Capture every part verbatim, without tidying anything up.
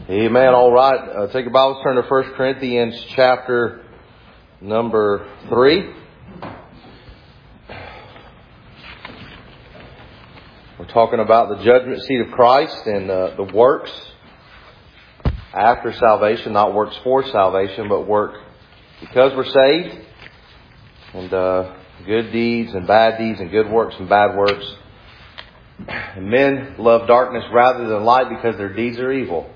Amen. All right. Uh, take your Bibles, turn to First Corinthians chapter number three. We're talking about the judgment seat of Christ and uh, the works after salvation, not works for salvation, but work because we're saved. And uh, good deeds and bad deeds and good works and bad works. And men love darkness rather than light because their deeds are evil.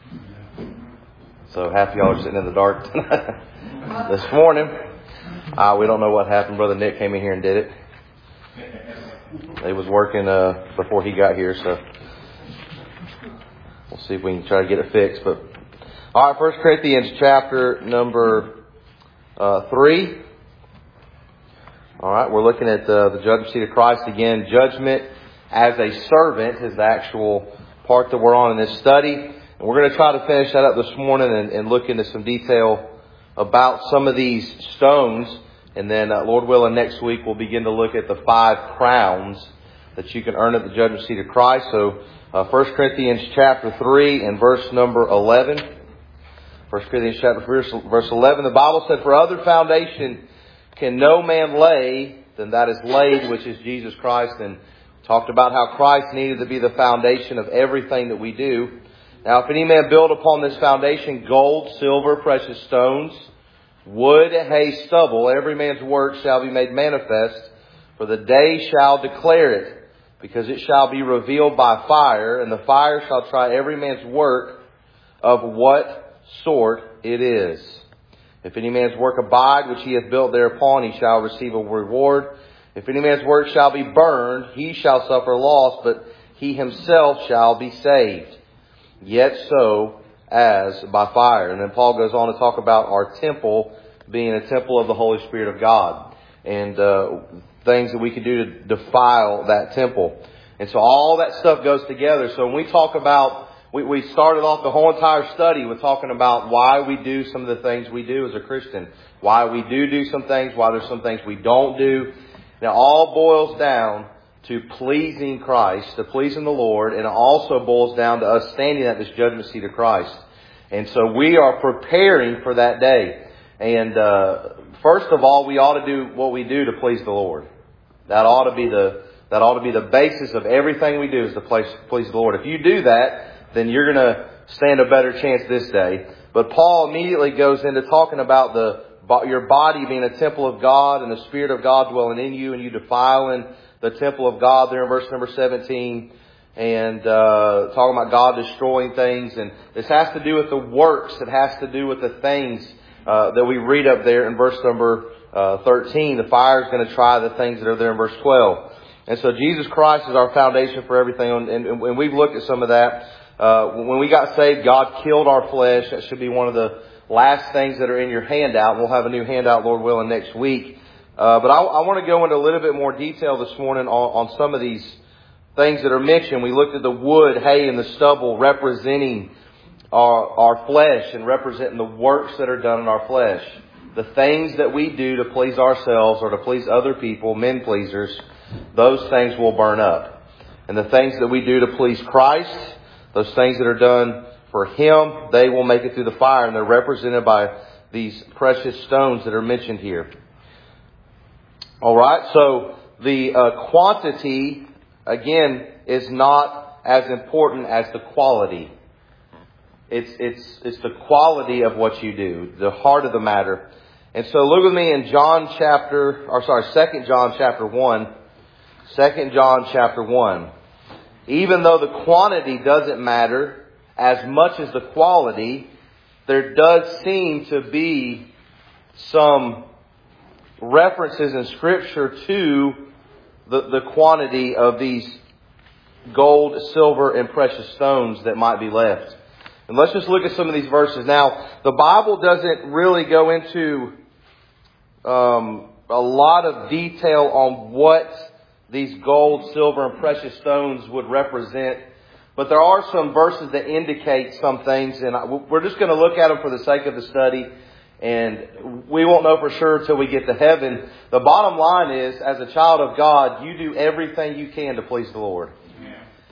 So half of y'all are sitting in the dark this morning. Uh, we don't know what happened. Brother Nick came in here and did it. He was working uh, before he got here, so we'll see if we can try to get it fixed. But all right, First Corinthians chapter number uh, three. All right, we're looking at uh, the judgment seat of Christ again. Judgment as a servant is the actual part that we're on in this study. And we're going to try to finish that up this morning and, and look into some detail about some of these stones. And then, uh, Lord willing, next week we'll begin to look at the five crowns that you can earn at the judgment seat of Christ. So, uh, First Corinthians chapter three and verse number eleven. First Corinthians chapter three, verse eleven. The Bible said, "For other foundation can no man lay than that is laid, which is Jesus Christ." And talked about how Christ needed to be the foundation of everything that we do. Now, if any man build upon this foundation gold, silver, precious stones, wood, hay, stubble, every man's work shall be made manifest, for the day shall declare it, because it shall be revealed by fire, and the fire shall try every man's work of what sort it is. If any man's work abide, which he hath built thereupon, he shall receive a reward. If any man's work shall be burned, he shall suffer loss, but he himself shall be saved. Yet so as by fire. And then Paul goes on to talk about our temple being a temple of the Holy Spirit of God. And uh, things that we can do to defile that temple. And so all that stuff goes together. So when we talk about, we, we started off the whole entire study with talking about why we do some of the things we do as a Christian. Why we do do some things, why there's some things we don't do. Now all boils down to pleasing Christ, to pleasing the Lord, and it also boils down to us standing at this judgment seat of Christ. And so we are preparing for that day. And uh, first of all, we ought to do what we do to please the Lord. That ought to be the that ought to be the basis of everything we do, is to please, please the Lord. If you do that, then you're going to stand a better chance this day. But Paul immediately goes into talking about the your body being a temple of God and the Spirit of God dwelling in you, and you defiling the temple of God there in verse number seventeen, and uh, talking about God destroying things. And this has to do with the works. It has to do with the things uh, that we read up there in verse number uh, thirteen. The fire is going to try the things that are there in verse twelve. And so Jesus Christ is our foundation for everything. And, and, and we've looked at some of that. Uh, when we got saved, God killed our flesh. That should be one of the last things that are in your handout. We'll have a new handout, Lord willing, next week. Uh, but I, I want to go into a little bit more detail this morning on, on some of these things that are mentioned. We looked at the wood, hay, and the stubble representing our, our flesh and representing the works that are done in our flesh. The things that we do to please ourselves or to please other people, men pleasers, those things will burn up. And the things that we do to please Christ, those things that are done for Him, they will make it through the fire. And they're represented by these precious stones that are mentioned here. All right, so the uh, quantity, again, is not as important as the quality. It's it's it's the quality of what you do, the heart of the matter. And so look with me in John chapter, or sorry, Second John chapter one. Second John chapter one. Even though the quantity doesn't matter as much as the quality, there does seem to be some references in Scripture to the, the quantity of these gold, silver, and precious stones that might be left. And let's just look at some of these verses. Now, the Bible doesn't really go into um, a lot of detail on what these gold, silver, and precious stones would represent. But there are some verses that indicate some things, and we're just going to look at them for the sake of the study. And we won't know for sure until we get to heaven. The bottom line is, as a child of God, you do everything you can to please the Lord.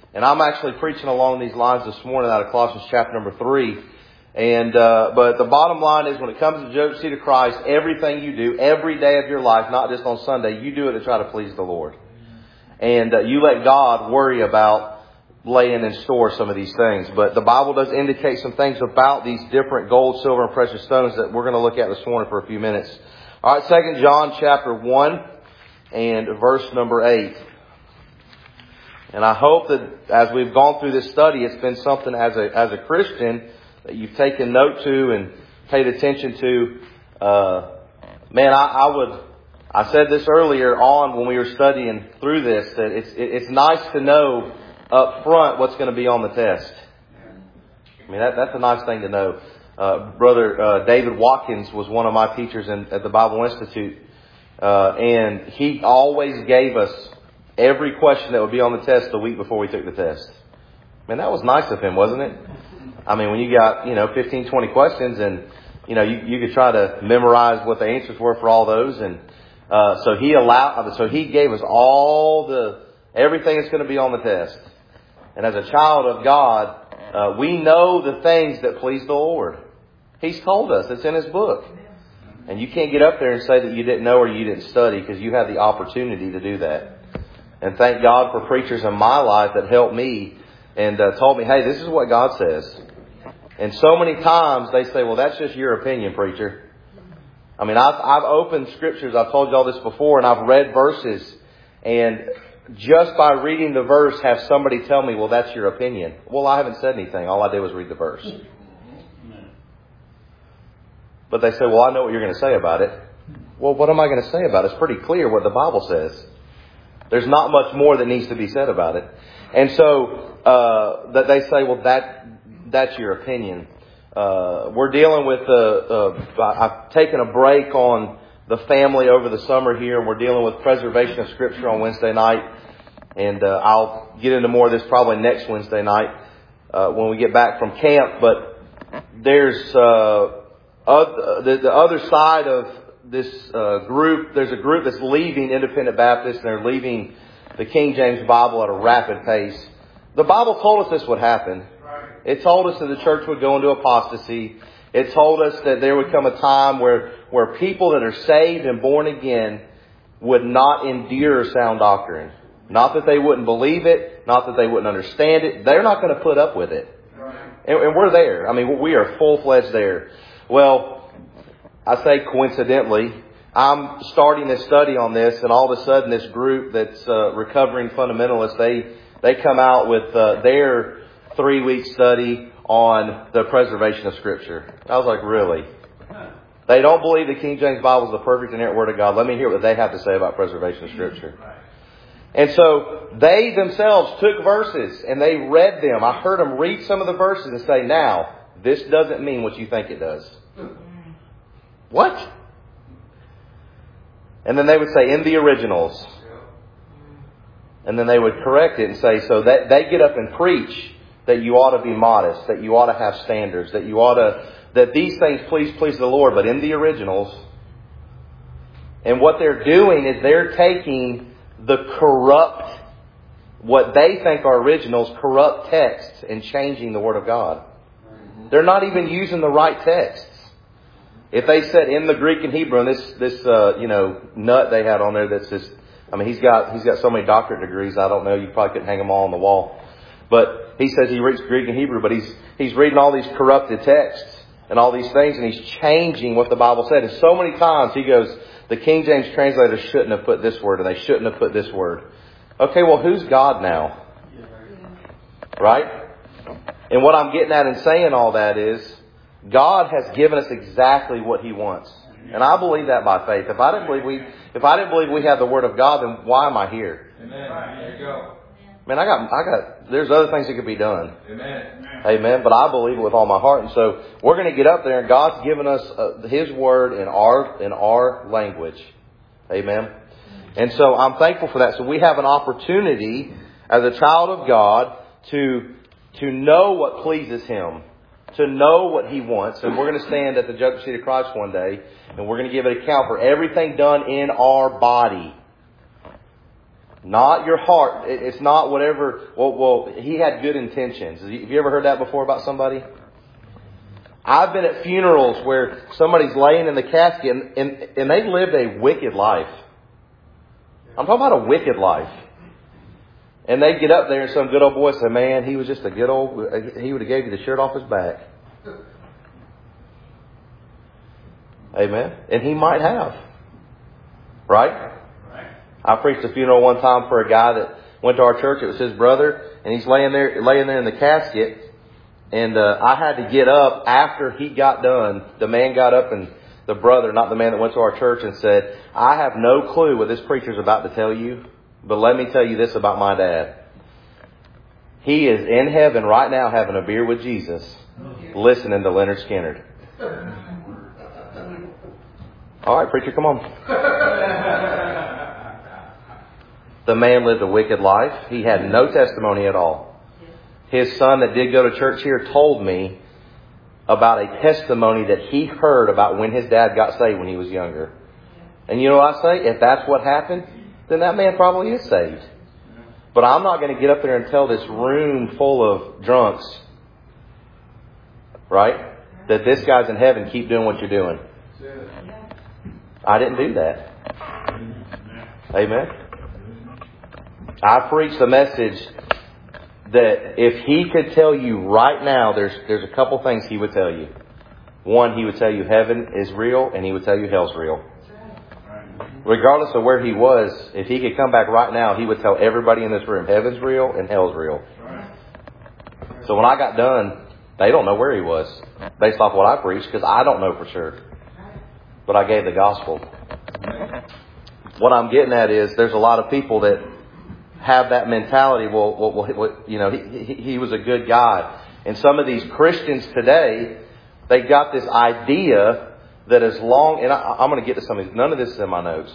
And I'm actually preaching along these lines this morning out of Colossians chapter number three. And, uh, but the bottom line is when it comes to the judgment seat of Christ, everything you do, every day of your life, not just on Sunday, you do it to try to please the Lord. And uh, you let God worry about laying in store some of these things. But the Bible does indicate some things about these different gold, silver, and precious stones that we're going to look at this morning for a few minutes. All right, Second John chapter one and verse number eight. And I hope that as we've gone through this study, it's been something as a as a Christian that you've taken note to and paid attention to. Uh, man, I, I would. I said this earlier on when we were studying through this that it's it, it's nice to know up front what's going to be on the test. I mean that that's a nice thing to know. Uh, Brother uh, David Watkins was one of my teachers in, at the Bible Institute, uh, and he always gave us every question that would be on the test the week before we took the test. Man, that was nice of him, wasn't it? I mean, when you got, you know, fifteen, twenty questions and, you know, you, you could try to memorize what the answers were for all those. And, uh, so he allowed, so he gave us all the, everything that's going to be on the test. And as a child of God, uh, we know the things that please the Lord. He's told us. It's in His book. And you can't get up there and say that you didn't know or you didn't study because you had the opportunity to do that. And thank God for preachers in my life that helped me and uh, told me, hey, this is what God says. And so many times they say, well, that's just your opinion, preacher. I mean, I've, I've opened scriptures. I've told you all this before, and I've read verses. And just by reading the verse, have somebody tell me, well, that's your opinion. Well, I haven't said anything. All I did was read the verse. But they say, well, I know what you're going to say about it. Well, what am I going to say about it? It's pretty clear what the Bible says. There's not much more that needs to be said about it. And so uh, that they say, well, that that's your opinion. Uh, we're dealing with, uh, uh, I've taken a break on the family over the summer here, and we're dealing with preservation of Scripture on Wednesday night. And uh, I'll get into more of this probably next Wednesday night uh, when we get back from camp. But there's uh, other, the, the other side of this uh, group, there's a group that's leaving Independent Baptist, and they're leaving the King James Bible at a rapid pace. The Bible told us this would happen. It told us that the church would go into apostasy. It told us that there would come a time where, where people that are saved and born again would not endure sound doctrine. Not that they wouldn't believe it, not that they wouldn't understand it. They're not going to put up with it. And, and we're there. I mean, we are full-fledged there. Well, I say coincidentally, I'm starting a study on this, and all of a sudden this group that's uh, recovering fundamentalists, they they come out with uh, their three-week study on the preservation of Scripture. I was like, really? They don't believe the King James Bible is the perfect and inerrant Word of God. Let me hear what they have to say about preservation of Scripture. And so they themselves took verses and they read them. I heard them read some of the verses and say, now, this doesn't mean what you think it does. What? And then they would say, in the originals. And then they would correct it and say, so that they get up and preach that you ought to be modest, that you ought to have standards, that you ought to, that these things please, please the Lord, but in the originals. And what they're doing is they're taking the corrupt, what they think are originals, corrupt texts, and changing the Word of God. They're not even using the right texts. If they said in the Greek and Hebrew, and this this uh, you know nut they had on there that's just, I mean he's got he's got so many doctorate degrees, I don't know, you probably couldn't hang them all on the wall. But he says he reads Greek and Hebrew, but he's he's reading all these corrupted texts and all these things, and he's changing what the Bible said. And so many times he goes, the King James translators shouldn't have put this word, and they shouldn't have put this word. Okay, well, who's God now? Right? And what I'm getting at in saying all that is, God has given us exactly what He wants. And I believe that by faith. If I didn't believe we, if I didn't believe we had the Word of God, then why am I here? Amen. There you go. Man, I got, I got, there's other things that could be done. Amen. Amen. But I believe it with all my heart. And so we're going to get up there, and God's given us uh, His Word in our, in our language. Amen. And so I'm thankful for that. So we have an opportunity as a child of God to, to know what pleases Him, to know what He wants. And we're going to stand at the judgment seat of Christ one day, and we're going to give an account for everything done in our body. Not your heart. It's not whatever. Well, well, he had good intentions. Have you ever heard that before about somebody? I've been at funerals where somebody's laying in the casket and, and, and they lived a wicked life. I'm talking about a wicked life. And they get up there and some good old boy say, man, he was just a good old, he would have gave you the shirt off his back. Amen. And he might have. Right? I preached a funeral one time for a guy that went to our church. It was his brother. And he's laying there, laying there in the casket. And uh, I had to get up after he got done. The man got up and the brother, not the man that went to our church, and said, I have no clue what this preacher's about to tell you. But let me tell you this about my dad. He is in heaven right now having a beer with Jesus, listening to Leonard Skinner. All right, preacher, come on. The man lived a wicked life. He had no testimony at all. His son that did go to church here told me about a testimony that he heard about when his dad got saved when he was younger. And you know what I say? If that's what happened, then that man probably is saved. But I'm not going to get up there and tell this room full of drunks, right, that this guy's in heaven, keep doing what you're doing. I didn't do that. Amen. I preached the message that if he could tell you right now, there's there's a couple things he would tell you. One, he would tell you heaven is real, and he would tell you hell's real. Regardless of where he was, if he could come back right now, he would tell everybody in this room, heaven's real and hell's real. So when I got done, they don't know where he was, based off what I preached, because I don't know for sure. But I gave the gospel. What I'm getting at is there's a lot of people that have that mentality. Well, well, well you know, he, he, he was a good guy. And some of these Christians today, they got this idea that as long, and I, I'm going to get to some of these. None of this is in my notes.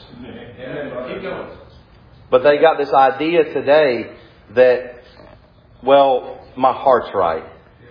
But they got this idea today that, well, my heart's right.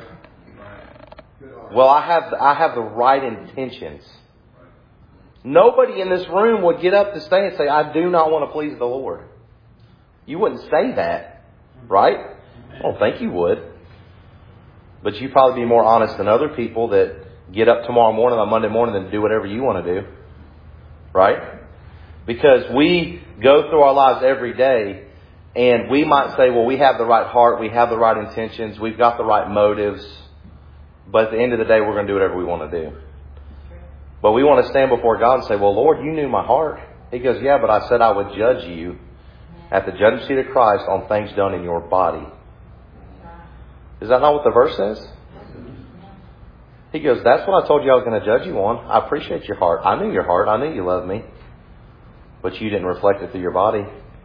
Well, I have I have the right intentions. Nobody in this room would get up to stay and say, I do not want to please the Lord. You wouldn't say that, right? I don't think you would. But you'd probably be more honest than other people that get up tomorrow morning on Monday morning and do whatever you want to do. Right? Because we go through our lives every day and we might say, well, we have the right heart, we have the right intentions, we've got the right motives. But at the end of the day, we're going to do whatever we want to do. But we want to stand before God and say, well, Lord, you knew my heart. He goes, yeah, but I said I would judge you at the judgment seat of Christ on things done in your body. Is that not what the verse says? He goes, that's what I told you I was going to judge you on. I appreciate your heart. I knew your heart. I knew you loved me. But you didn't reflect it through your body.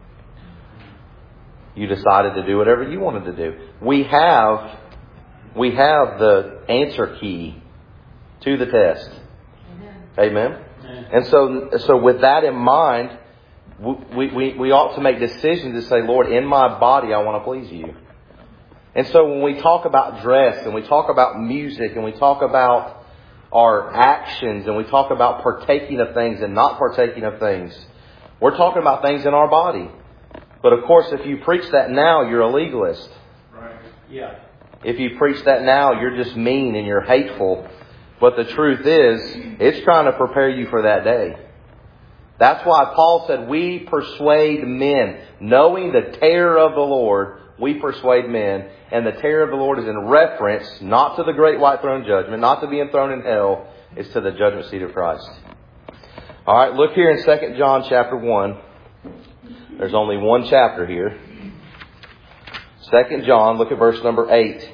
You decided to do whatever you wanted to do. We have, we have the answer key to the test. Amen. Amen. And so, so with that in mind, we, we, we ought to make decisions to say, Lord, in my body, I want to please you. And so when we talk about dress and we talk about music and we talk about our actions and we talk about partaking of things and not partaking of things, we're talking about things in our body. But of course, if you preach that now, you're a legalist. Right. Yeah. If you preach that now, you're just mean and you're hateful. But the truth is, it's trying to prepare you for that day. That's why Paul said, we persuade men. Knowing the terror of the Lord, we persuade men. And the terror of the Lord is in reference, not to the great white throne judgment, not to being thrown in hell, it's to the judgment seat of Christ. All right, look here in Second John chapter one. There's only one chapter here. Second John, look at verse number eight.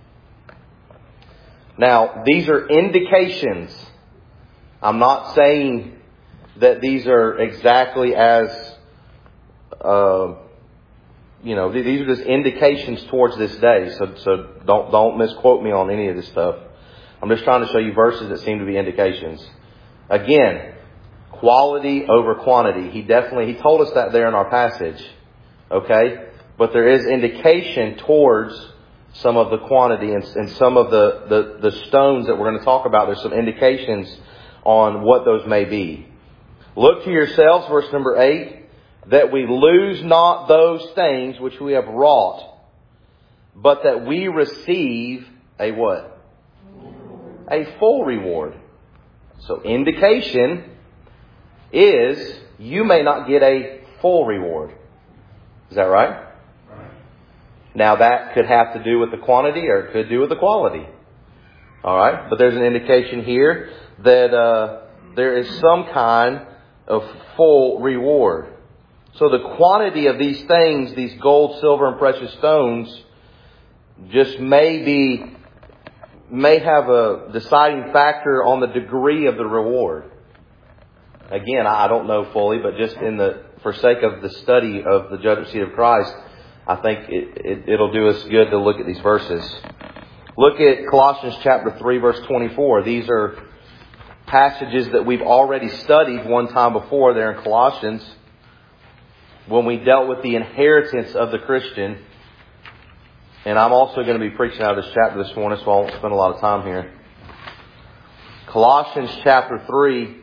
Now, these are indications. I'm not saying that these are exactly as, uh, you know, these are just indications towards this day. So, so don't don't misquote me on any of this stuff. I'm just trying to show you verses that seem to be indications. Again, quality over quantity. He definitely, he told us that there in our passage. Okay? But there is indication towards some of the quantity and, and some of the, the, the stones that we're going to talk about. There's some indications on what those may be. Look to yourselves, verse number eight, that we lose not those things which we have wrought, but that we receive a what? A full reward. So indication is you may not get a full reward. Is that right? Right. Now that could have to do with the quantity or it could do with the quality. All right. But there's an indication here that uh, there is some kind of full reward. So the quantity of these things, these gold, silver, and precious stones, just may be, may have a deciding factor on the degree of the reward. Again, I don't know fully, but just in the, for sake of the study of the judgment seat of Christ, I think it, it, it'll do us good to look at these verses. Look at Colossians chapter three, verse twenty-four. These are passages that we've already studied one time before there in Colossians, when we dealt with the inheritance of the Christian. And I'm also going to be preaching out of this chapter this morning, so I won't spend a lot of time here. Colossians chapter three.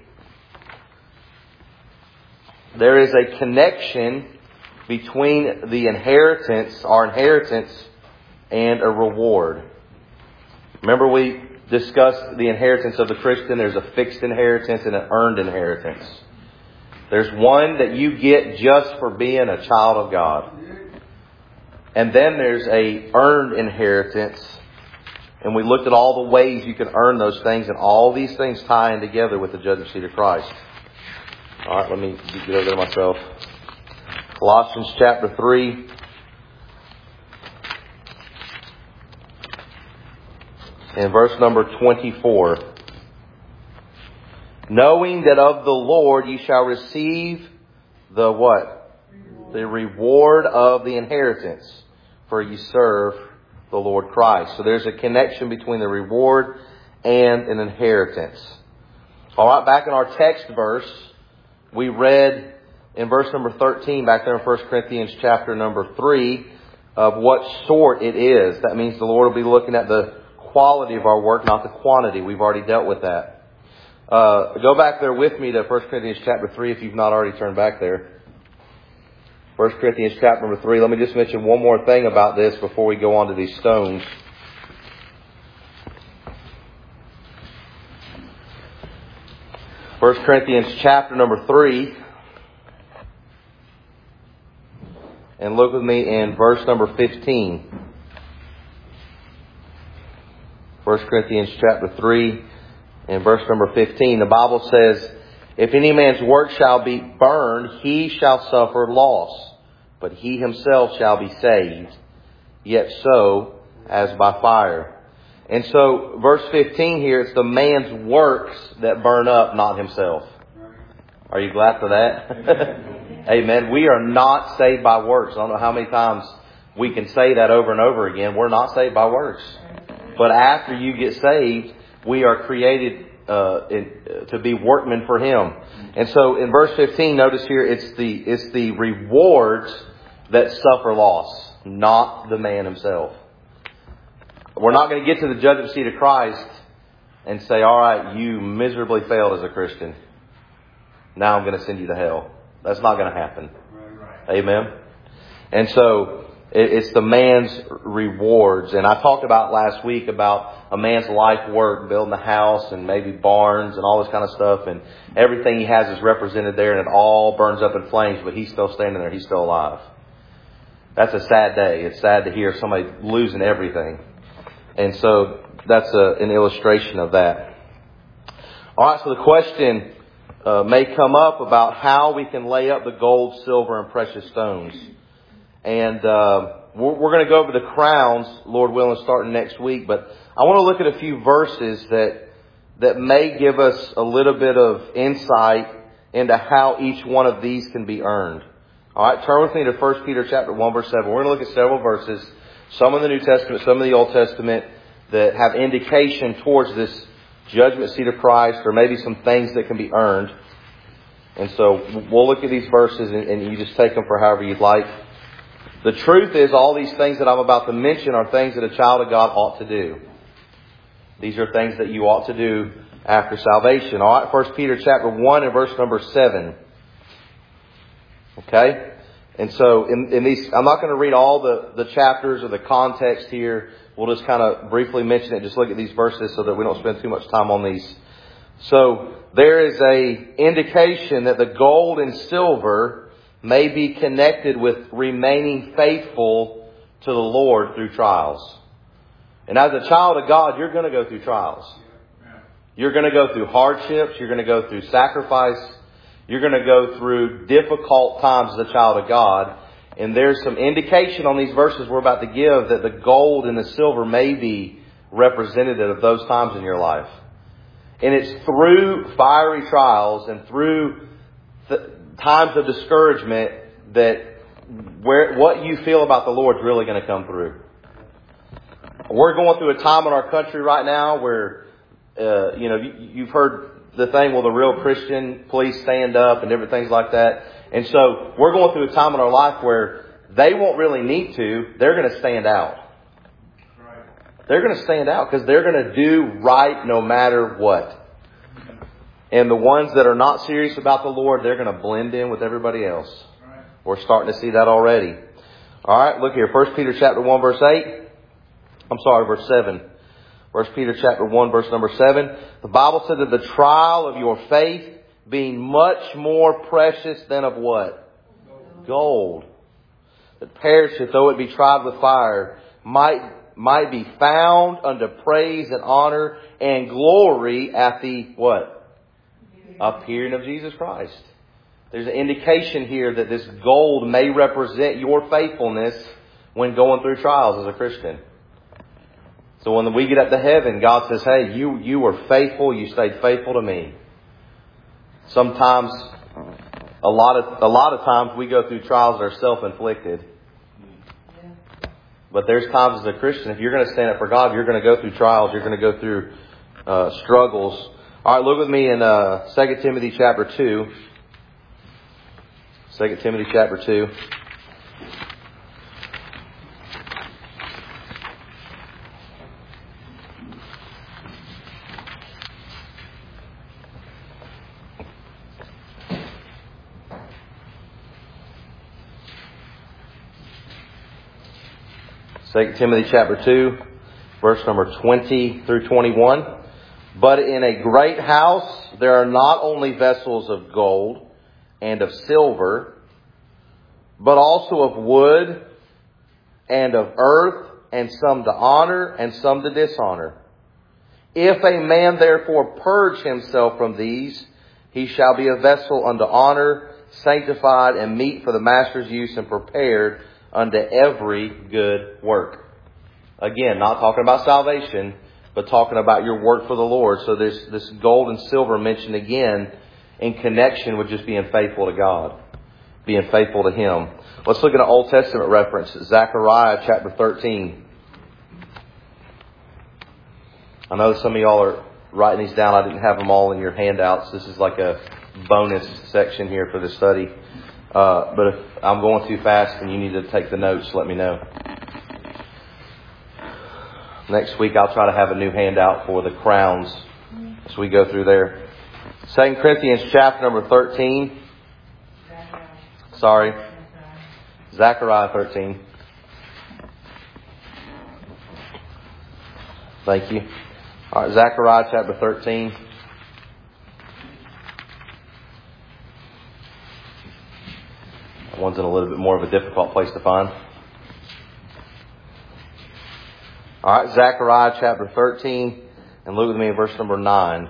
There is a connection between the inheritance, our inheritance, and a reward. Remember we discussed the inheritance of the Christian. There's a fixed inheritance and an earned inheritance. There's one that you get just for being a child of God. And then there's a earned inheritance. And we looked at all the ways you can earn those things, and all these things tie in together with the judgment seat of Christ. All right, let me get over there myself. Colossians chapter three. And verse number twenty-four. Knowing that of the Lord ye shall receive the what? Reward. The reward of the inheritance, for ye serve the Lord Christ. So there's a connection between the reward and an inheritance. All right, back in our text verse, we read in verse number thirteen, back there in First Corinthians chapter number three, of what sort it is. That means the Lord will be looking at the quality of our work, not the quantity. We've already dealt with that. Uh, go back there with me to First Corinthians chapter three if you've not already turned back there. First Corinthians chapter number three. Let me just mention one more thing about this before we go on to these stones. First Corinthians chapter number three. And look with me in verse number fifteen. First Corinthians chapter three and verse number fifteen. The Bible says, if any man's work shall be burned, he shall suffer loss, but he himself shall be saved, yet so as by fire. And so, verse fifteen here, it's the man's works that burn up, not himself. Are you glad for that? Amen. We are not saved by works. I don't know how many times we can say that over and over again. We're not saved by works. But after you get saved, we are created uh, in, uh, to be workmen for Him. And so in verse fifteen, notice here, it's the it's the rewards that suffer loss, not the man himself. We're not going to get to the judgment seat of Christ and say, all right, you miserably failed as a Christian. Now I'm going to send you to hell. That's not going to happen. Right, right. Amen. And so it's the man's rewards. And I talked about last week about a man's life work, building a house and maybe barns and all this kind of stuff. And everything he has is represented there, and it all burns up in flames, but he's still standing there. He's still alive. That's a sad day. It's sad to hear somebody losing everything. And so that's a, an illustration of that. All right, so the question uh, may come up about how we can lay up the gold, silver, and precious stones. And uh, we're, we're going to go over the crowns, Lord willing, starting next week. But I want to look at a few verses that that may give us a little bit of insight into how each one of these can be earned. All right, turn with me to First Peter chapter one, verse seven. We're going to look at several verses, some in the New Testament, some in the Old Testament, that have indication towards this judgment seat of Christ, or maybe some things that can be earned. And so we'll look at these verses, and, and you just take them for however you'd like. The truth is, all these things that I'm about to mention are things that a child of God ought to do. These are things that you ought to do after salvation. All right, First Peter chapter one and verse number seven. Okay, Okay? And so in, in these, I'm not going to read all the, the chapters or the context here. We'll just kind of briefly mention it. Just look at these verses so that we don't spend too much time on these. So there is a indication that the gold and silver may be connected with remaining faithful to the Lord through trials. And as a child of God, you're going to go through trials. You're going to go through hardships. You're going to go through sacrifice. You're going to go through difficult times as a child of God. And there's some indication on these verses we're about to give that the gold and the silver may be representative of those times in your life. And it's through fiery trials and through th- times of discouragement that where what you feel about the Lord is really going to come through. We're going through a time in our country right now where, uh, you know, you, you've heard the thing, well, the real Christian, please stand up and different things like that. And so we're going through a time in our life where they won't really need to. They're going to stand out. They're going to stand out because they're going to do right no matter what. And the ones that are not serious about the Lord, they're going to blend in with everybody else. We're starting to see that already. All right, look here. First Peter chapter one, verse eight. I'm sorry, verse seven. First Peter chapter one, verse number seven. The Bible said that the trial of your faith being much more precious than of what? Gold. That perisheth though it be tried with fire, might might be found unto praise and honor and glory at the what? Appearing of Jesus Christ. There's an indication here that this gold may represent your faithfulness when going through trials as a Christian. So when we get up to heaven, God says, hey, you, you were faithful. You stayed faithful to me. Sometimes, a lot of, a lot of times we go through trials that are self-inflicted. But there's times as a Christian, if you're going to stand up for God, you're going to go through trials. You're going to go through uh, struggles. All right, look with me in uh, Second Timothy chapter two. Second Timothy chapter two. Second Timothy chapter two, verse number twenty through twenty-one. But in a great house there are not only vessels of gold and of silver, but also of wood and of earth, and some to honor and some to dishonor. If a man therefore purge himself from these, he shall be a vessel unto honor, sanctified and meet for the master's use, and prepared unto every good work. Again, not talking about salvation, but talking about your work for the Lord. So there's this gold and silver mentioned again in connection with just being faithful to God, being faithful to Him. Let's look at an Old Testament reference, Zechariah chapter thirteen. I know some of y'all are writing these down. I didn't have them all in your handouts. This is like a bonus section here for the study. Uh, but if I'm going too fast and you need to take the notes, let me know. Next week I'll try to have a new handout for the crowns as we go through there. Second Corinthians chapter number thirteen. Sorry. Zechariah thirteen. Thank you. All right, Zechariah chapter thirteen. That one's in a little bit more of a difficult place to find. All right, Zechariah chapter thirteen, and look with me at verse number nine.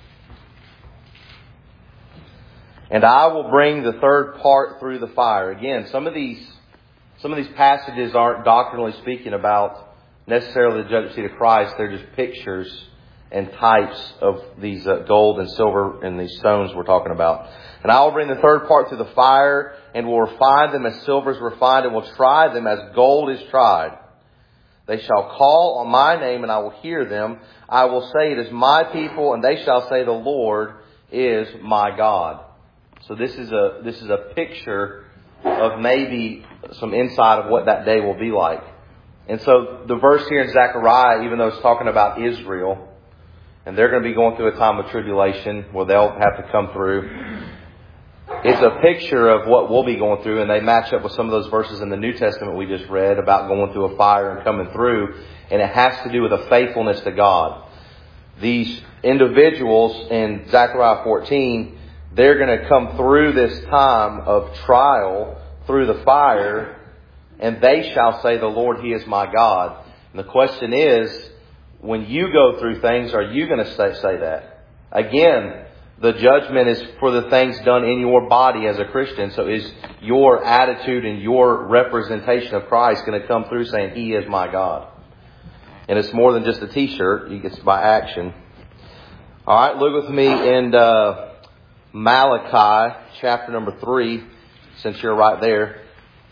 And I will bring the third part through the fire. Again, some of these, some of these passages aren't doctrinally speaking about necessarily the judgment seat of Christ. They're just pictures and types of these uh, gold and silver and these stones we're talking about. And I will bring the third part through the fire, and will refine them as silver is refined, and will try them as gold is tried. They shall call on my name, and I will hear them. I will say, it is my people, and they shall say, the Lord is my God. So this is a this is a picture of maybe some insight of what that day will be like. And so the verse here in Zechariah, even though it's talking about Israel, and they're going to be going through a time of tribulation where they'll have to come through, it's a picture of what we'll be going through, and they match up with some of those verses in the New Testament we just read about going through a fire and coming through, and it has to do with a faithfulness to God. These individuals in Zechariah fourteen, they're going to come through this time of trial through the fire, and they shall say, the Lord, He is my God. And the question is, when you go through things, are you going to say, say that? Again, the judgment is for the things done in your body as a Christian. So is your attitude and your representation of Christ going to come through saying, He is my God? And it's more than just a t-shirt. It's by action. All right, look with me in uh, Malachi chapter number three, since you're right there.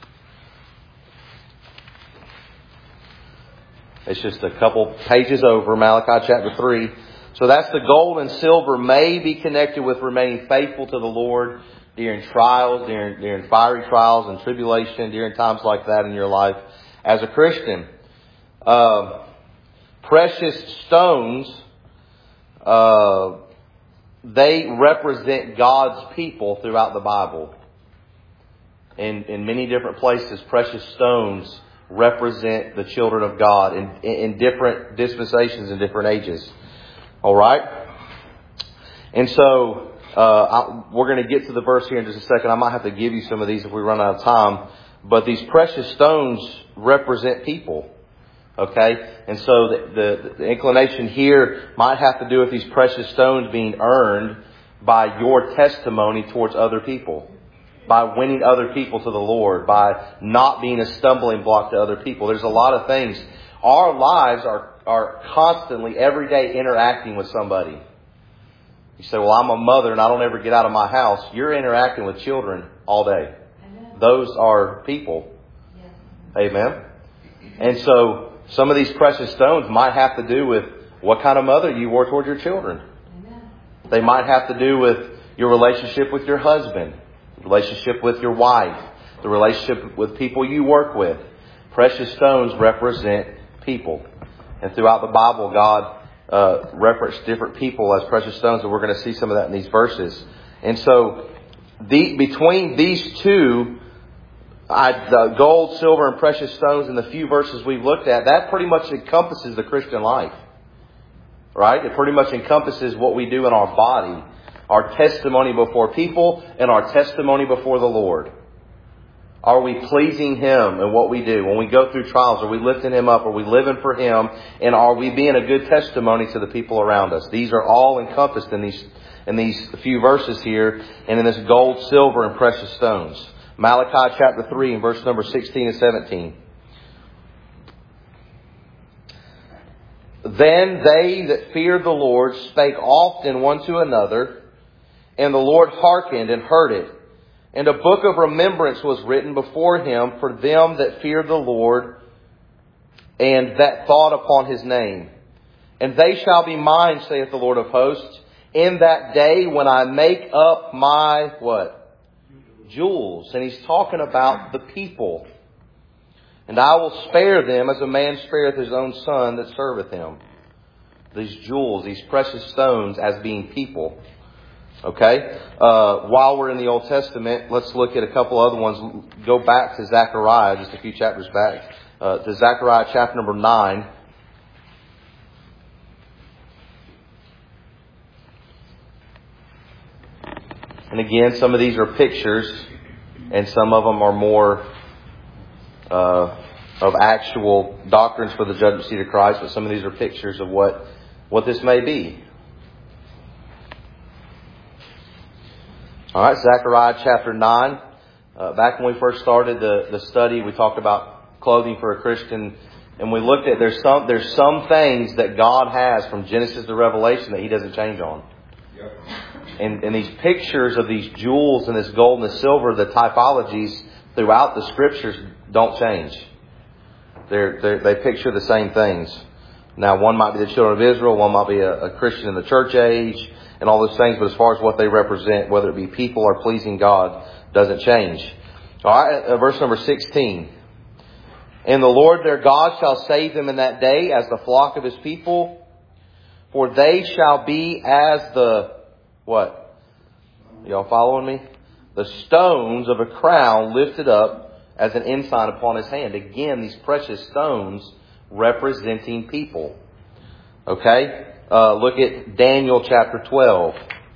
It's just a couple pages over, Malachi chapter three. So that's the gold and silver may be connected with remaining faithful to the Lord during trials, during, during fiery trials and tribulation, during times like that in your life as a Christian. Uh, precious stones, uh, they represent God's people throughout the Bible. In, in many different places, precious stones represent the children of God in, in different dispensations and different ages. All right? And so, uh, I, we're going to get to the verse here in just a second. I might have to give you some of these if we run out of time. But these precious stones represent people. Okay? And so the, the, the inclination here might have to do with these precious stones being earned by your testimony towards other people. By winning other people to the Lord. By not being a stumbling block to other people. There's a lot of things. Our lives are, are constantly, every day, interacting with somebody. You say, well, I'm a mother and I don't ever get out of my house. You're interacting with children all day. Amen. Those are people. Yes. Amen. And so some of these precious stones might have to do with what kind of mother you were toward your children. Amen. They might have to do with your relationship with your husband. Relationship with your wife, the relationship with people you work with. Precious stones represent people. And throughout the Bible, God uh, referenced different people as precious stones, and we're going to see some of that in these verses. And so, the, between these two, I, the gold, silver, and precious stones, and the few verses we've looked at, that pretty much encompasses the Christian life. Right? It pretty much encompasses what we do in our body. Our testimony before people and our testimony before the Lord. Are we pleasing Him in what we do? When we go through trials, are we lifting Him up? Are we living for Him? And are we being a good testimony to the people around us? These are all encompassed in these, in these few verses here and in this gold, silver, and precious stones. Malachi chapter three and verse number sixteen and seventeen. Then they that feared the Lord spake often one to another, and the Lord hearkened and heard it. And a book of remembrance was written before Him for them that feared the Lord and that thought upon His name. And they shall be mine, saith the Lord of hosts, in that day when I make up my, what? Jewels. And He's talking about the people. And I will spare them as a man spareth his own son that serveth him. These jewels, these precious stones as being people. Okay, uh, while we're in the Old Testament, let's look at a couple other ones. Go back to Zechariah, just a few chapters back, uh, to Zechariah chapter number nine. And again, some of these are pictures, and some of them are more uh, of actual doctrines for the judgment seat of Christ, but some of these are pictures of what, what this may be. All right, Zechariah chapter nine. Uh, back when we first started the, the study, we talked about clothing for a Christian, and we looked at there's some there's some things that God has from Genesis to Revelation that He doesn't change on. Yep. And, and these pictures of these jewels and this gold and this silver, the typologies throughout the Scriptures don't change. They're, they're, they picture the same things. Now, one might be the children of Israel, one might be a, a Christian in the church age, and all those things, but as far as what they represent, whether it be people or pleasing God, doesn't change. All right, uh, verse number sixteen. And the Lord their God shall save them in that day as the flock of His people, for they shall be as the, what? Y'all following me? the stones of a crown lifted up as an ensign upon his hand. Again, these precious stones representing people. Okay? Uh, look at Daniel chapter twelve.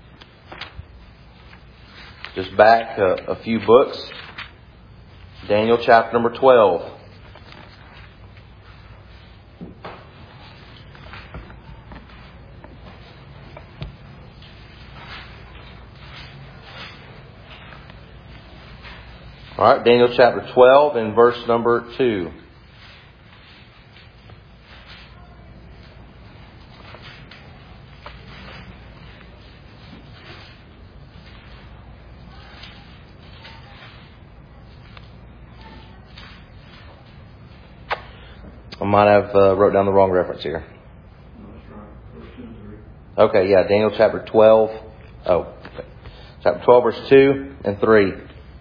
Just back a, a few books. Daniel chapter number twelve. All right, Daniel chapter twelve and verse number two. I might have uh, wrote down the wrong reference here. No, that's right. Verse two and three. Okay, yeah, Daniel chapter twelve. Oh, okay. Chapter twelve, verse two and three.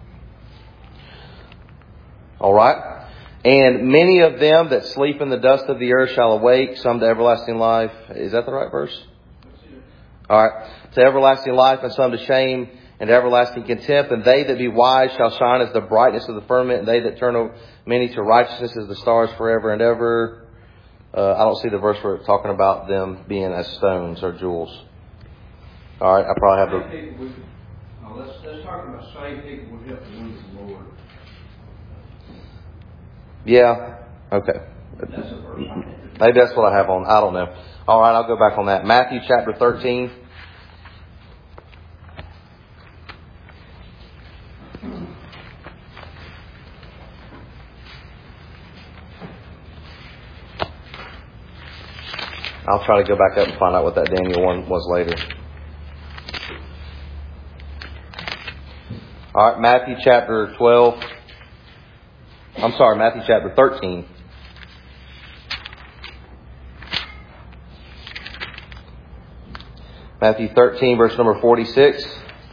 All right. And many of them that sleep in the dust of the earth shall awake, some to everlasting life. Is that the right verse? All right. To everlasting life, and some to shame and everlasting contempt. And they that be wise shall shine as the brightness of the firmament. And they that turn many to righteousness as the stars forever and ever. Uh, I don't see the verse where it's talking about them being as stones or jewels. All right. I probably have Saved people, we could, oh, let's, let's talk about saved people would help to win the Lord. the... Yeah. Okay. That's the verse. Maybe that's what I have on. I don't know. All right. I'll go back on that. Matthew chapter thirteen. I'll try to go back up and find out what that Daniel one was later. All right, Matthew chapter twelve. I'm sorry, Matthew chapter thirteen. Matthew thirteen, verse number forty-six.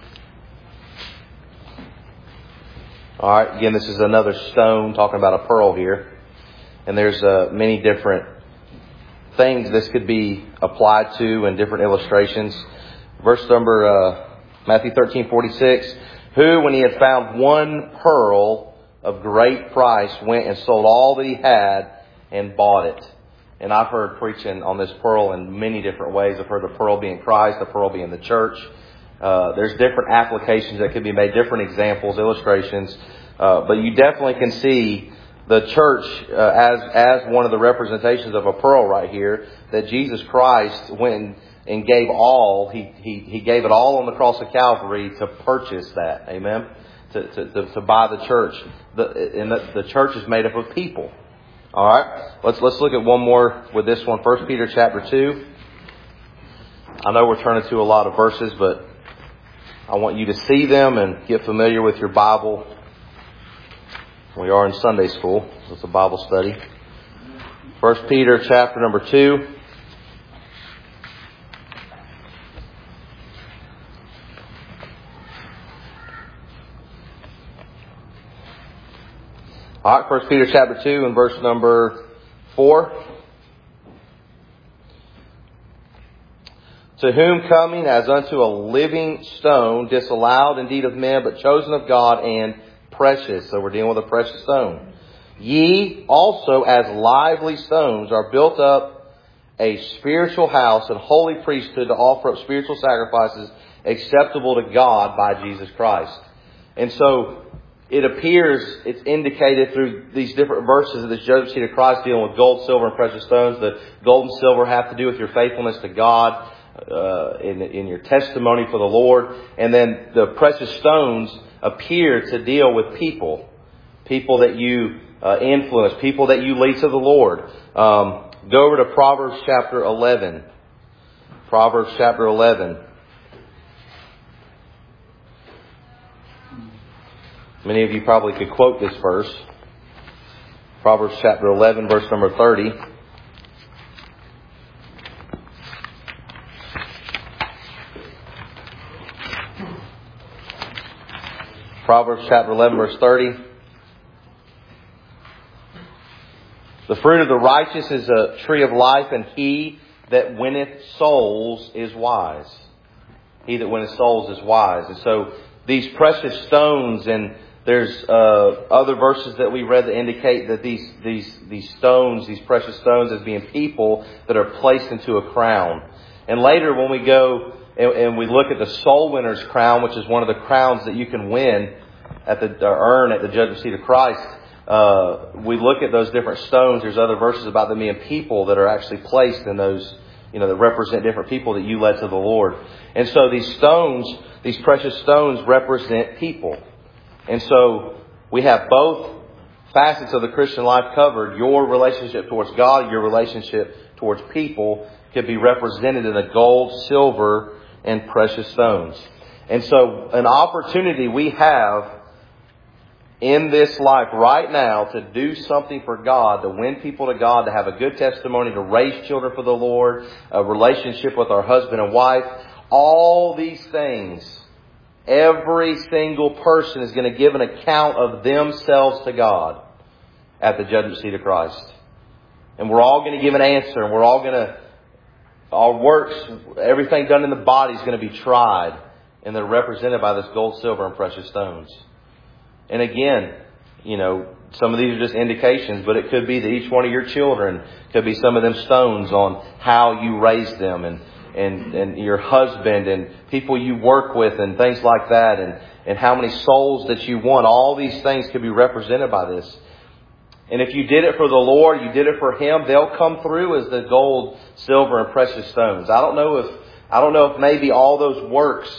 All right, again, this is another stone, talking about a pearl here. And there's uh, many different things this could be applied to and different illustrations. Verse number, uh, Matthew thirteen, forty-six. Who, when he had found one pearl of great price, went and sold all that he had and bought it. And I've heard preaching on this pearl in many different ways. I've heard the pearl being Christ, the pearl being the church. Uh, there's different applications that could be made, different examples, illustrations. Uh, but you definitely can see the church uh, as as one of the representations of a pearl right here, that Jesus Christ went and gave all. He he he gave it all on the cross of Calvary to purchase that. Amen. To to to, to buy the church. The, and the, the church is made up of people. All right. Let's let's look at one more with this one. First Peter chapter two. I know we're turning to a lot of verses, but I want you to see them and get familiar with your Bible. We are in Sunday school, so it's a Bible study. First Peter chapter number two. All right, First Peter chapter two and verse number four. To whom coming as unto a living stone, disallowed indeed of men, but chosen of God and precious. So we're dealing with a precious stone. Ye also as lively stones are built up a spiritual house and holy priesthood to offer up spiritual sacrifices acceptable to God by Jesus Christ. And so it appears, it's indicated through these different verses of this judgment seat of Christ dealing with gold, silver, and precious stones. The gold and silver have to do with your faithfulness to God, uh, in, in your testimony for the Lord. And then the precious stones appear to deal with people, people that you uh, influence, people that you lead to the Lord. Um, go over to Proverbs chapter eleven. Proverbs chapter eleven. Many of you probably could quote this verse. Proverbs chapter eleven, verse number thirty. Proverbs chapter eleven, verse thirty. The fruit of the righteous is a tree of life, and he that winneth souls is wise. He that winneth souls is wise. And so these precious stones, and there's uh, other verses that we read that indicate that these these these stones, these precious stones, as being people that are placed into a crown. And later, when we go and, and we look at the soul winner's crown, which is one of the crowns that you can win at the or earn at the judgment seat of Christ, uh, we look at those different stones. There's other verses about them being people that are actually placed in those, you know, that represent different people that you led to the Lord. And so these stones, these precious stones, represent people. And so we have both facets of the Christian life covered. Your relationship towards God, your relationship towards people could be represented in the gold, silver, and precious stones. And so an opportunity we have in this life right now to do something for God, to win people to God, to have a good testimony, to raise children for the Lord, a relationship with our husband and wife. All these things, every single person is going to give an account of themselves to God at the judgment seat of Christ. And we're all going to give an answer, and we're all going to, our works, everything done in the body is going to be tried, and they're represented by this gold, silver, and precious stones. And again, you know, some of these are just indications, but it could be that each one of your children could be some of them stones on how you raised them, and and, and your husband and people you work with and things like that, and, and how many souls that you won. All these things could be represented by this. And if you did it for the Lord, you did it for Him, they'll come through as the gold, silver, and precious stones. I don't know if I don't know if maybe all those works,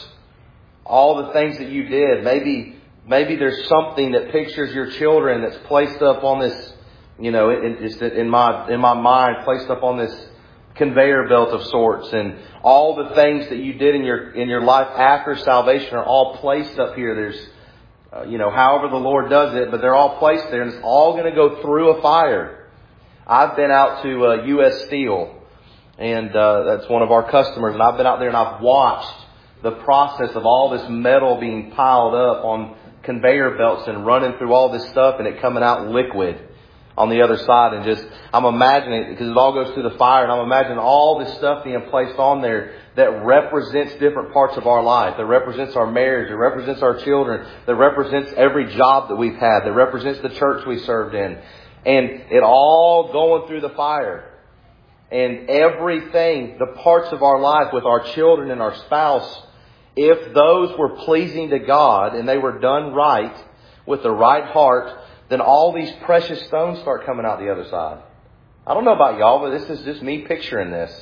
all the things that you did, maybe maybe there's something that pictures your children that's placed up on this, you know, it, it's in my in my mind, placed up on this conveyor belt of sorts, and all the things that you did in your in your life after salvation are all placed up here. There's, uh, you know, however the Lord does it, but they're all placed there, and it's all going to go through a fire. I've been out to uh, U S Steel, and uh, that's one of our customers, and I've been out there and I've watched the process of all this metal being piled up on conveyor belts and running through all this stuff, and it coming out liquid on the other side. And just, I'm imagining it, because it all goes through the fire, and I'm imagining all this stuff being placed on there that represents different parts of our life, that represents our marriage, that represents our children, that represents every job that we've had, that represents the church we served in. And it all going through the fire. And everything, the parts of our life with our children and our spouse, if those were pleasing to God and they were done right with the right heart, then all these precious stones start coming out the other side. I don't know about y'all, but this is just me picturing this.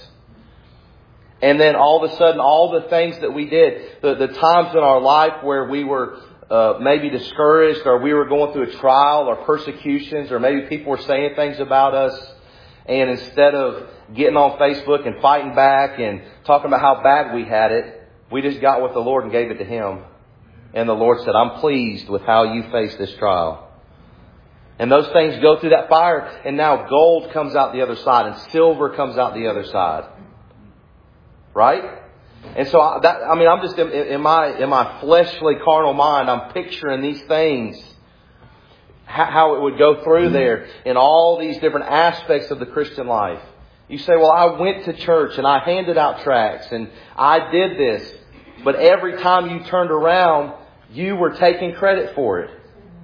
And then all of a sudden, all the things that we did, the, the times in our life where we were uh, maybe discouraged, or we were going through a trial or persecutions, or maybe people were saying things about us, and instead of getting on Facebook and fighting back and talking about how bad we had it, we just got with the Lord and gave it to Him. And the Lord said, I'm pleased with how you face this trial. And those things go through that fire, and now gold comes out the other side, and silver comes out the other side. Right? And so, I, that, I mean, I'm just, in, in my in my fleshly, carnal mind, I'm picturing these things, how, how it would go through there in all these different aspects of the Christian life. You say, well, I went to church, and I handed out tracts, and I did this. But every time you turned around, you were taking credit for it.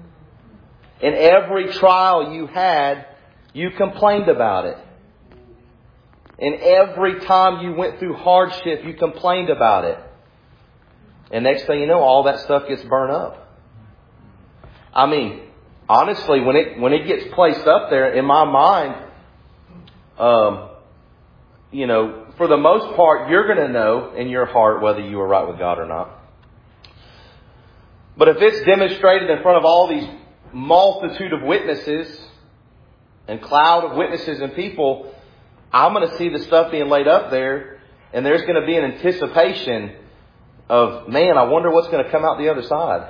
And every trial you had, you complained about it. And every time you went through hardship, you complained about it. And next thing you know, all that stuff gets burned up. I mean, honestly, when it when it gets placed up there, in my mind, um, you know, for the most part, you're going to know in your heart whether you were right with God or not. But if it's demonstrated in front of all these multitude of witnesses and cloud of witnesses and people, I'm going to see the stuff being laid up there, and there's going to be an anticipation of, man, I wonder what's going to come out the other side.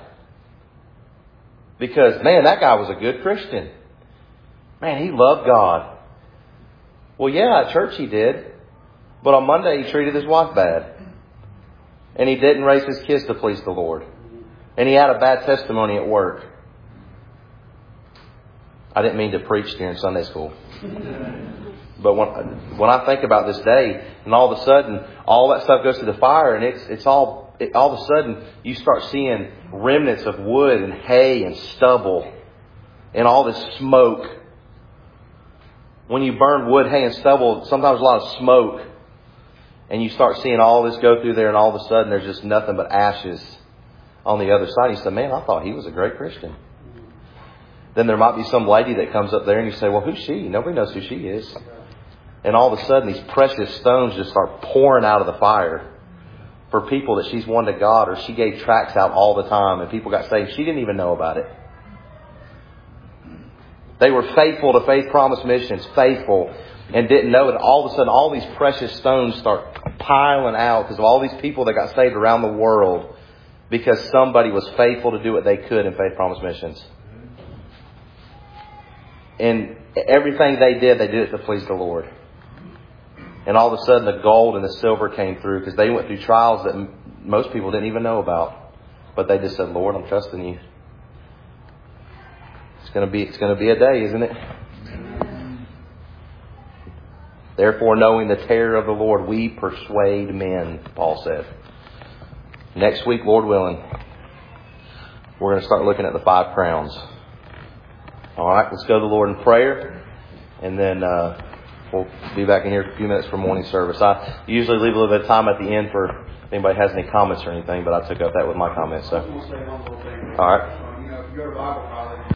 Because, man, that guy was a good Christian. Man, he loved God. Well, yeah, at church he did. But on Monday he treated his wife bad. And he didn't raise his kids to please the Lord. And he had a bad testimony at work. I didn't mean to preach during Sunday school. But when when I think about this day, and all of a sudden, all that stuff goes to the fire, and it's it's all it, all of a sudden you start seeing remnants of wood and hay and stubble and all this smoke. When you burn wood, hay, and stubble, sometimes a lot of smoke. And you start seeing all this go through there, and all of a sudden there's just nothing but ashes on the other side. You say, man, I thought he was a great Christian. Then there might be some lady that comes up there and you say, well, who's she? Nobody knows who she is. And all of a sudden these precious stones just start pouring out of the fire for people that she's won to God, or she gave tracts out all the time and people got saved. She didn't even know about it. They were faithful to Faith Promise Missions, faithful, and didn't know it. All of a sudden all these precious stones start piling out because of all these people that got saved around the world because somebody was faithful to do what they could in Faith Promise Missions. And everything they did, they did it to please the Lord. And all of a sudden the gold and the silver came through because they went through trials that m- most people didn't even know about. But they just said, Lord, I'm trusting you. It's going to be, it's going to be a day, isn't it? Therefore, knowing the terror of the Lord, we persuade men, Paul said. Next week, Lord willing, we're going to start looking at the five crowns. All right, let's go to the Lord in prayer, and then uh, we'll be back in here in a few minutes for morning service. I usually leave a little bit of time at the end for if anybody has any comments or anything, but I took up that with my comments. So, all right.